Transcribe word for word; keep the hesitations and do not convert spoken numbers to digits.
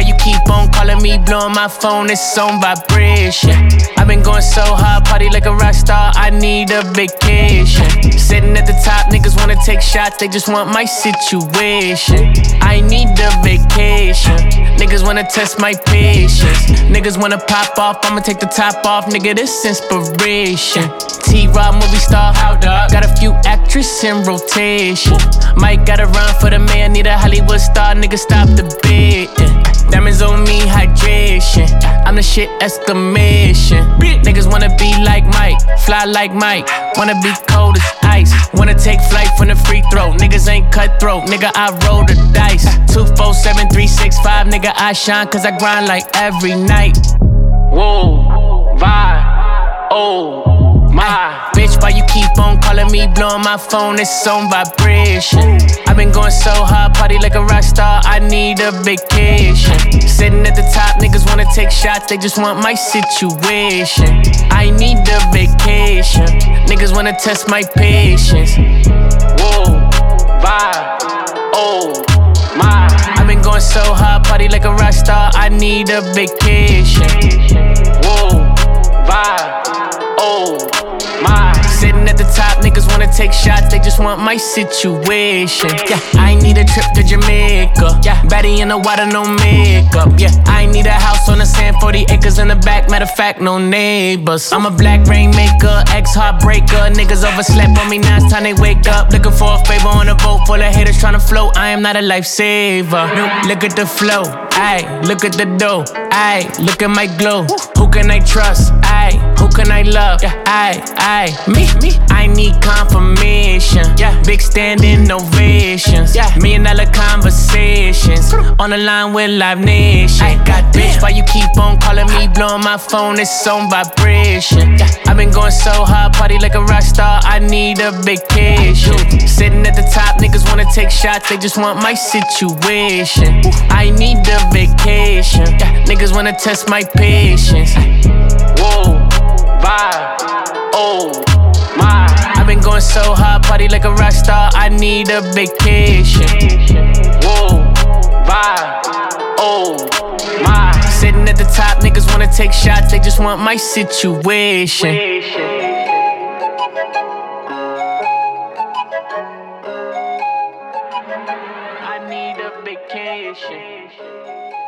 you keep on calling me, blowing my phone, it's on vibration. I've been going so hard, party like a rock star, I need a vacation. Sitting at the top, niggas wanna take shots, they just want my situation. I need a vacation. Niggas wanna test my patience. Niggas wanna pop off, I'ma take the top off, nigga, this inspiration. T-Rob, movie star, got a few actresses in rotation. Might gotta run for the man, need a Hollywood star, nigga, stop the bid. Diamonds on me, hydration. I'm the shit, exclamation. Niggas wanna be like Mike, fly like Mike. Wanna be cold as ice. Wanna take flight from the free throw. Niggas ain't cutthroat, nigga, I roll the dice. Two, four, seven, three, six, five, nigga, I shine cause I grind like every night. Whoa, vibe, oh, my. Bitch, why you keep on calling me, blowing my phone, it's on vibration. I've been going so hard, party like a rock star, I need a vacation. Sitting at the top, niggas wanna take shots, they just want my situation. I need a vacation. Niggas wanna test my patience. Whoa, vibe, oh, my. I've been going so hard, party like a rock star, I need a vacation. Whoa, vibe, oh, my. Sitting at the top, niggas wanna take shots, they just want my situation. Yeah, I need a trip to Jamaica. Yeah, baddie in the water, no makeup. Yeah, I need a house on the sand, forty acres in the back. Matter of fact, no neighbors. I'm a black rainmaker, ex-heartbreaker. Niggas overslept on me, now it's time they wake up. Looking for a favor on a boat full of haters trying to float. I am not a lifesaver. Look at the flow, ayy, look at the dough, ayy, look at my glow. Who can I trust, ayy, who can I love, ayy, ayy, me, me. I need confirmation, yeah. Big standing ovations, yeah. Million dollar conversations on the line with Live Nation. I got bitch, why you keep on calling me, blowing my phone, it's on vibration. Yeah. I've been going so hard, party like a rock star, I need a vacation. Sitting at the top, niggas wanna take shots, they just want my situation. I need a vacation. Yeah. Niggas wanna test my patience. Whoa, vibe, oh, my. I've been going so hard, party like a rock star, I need a vacation. Whoa, vibe, oh, my. Sitting at the top, niggas wanna take shots, they just want my situation. I need a vacation.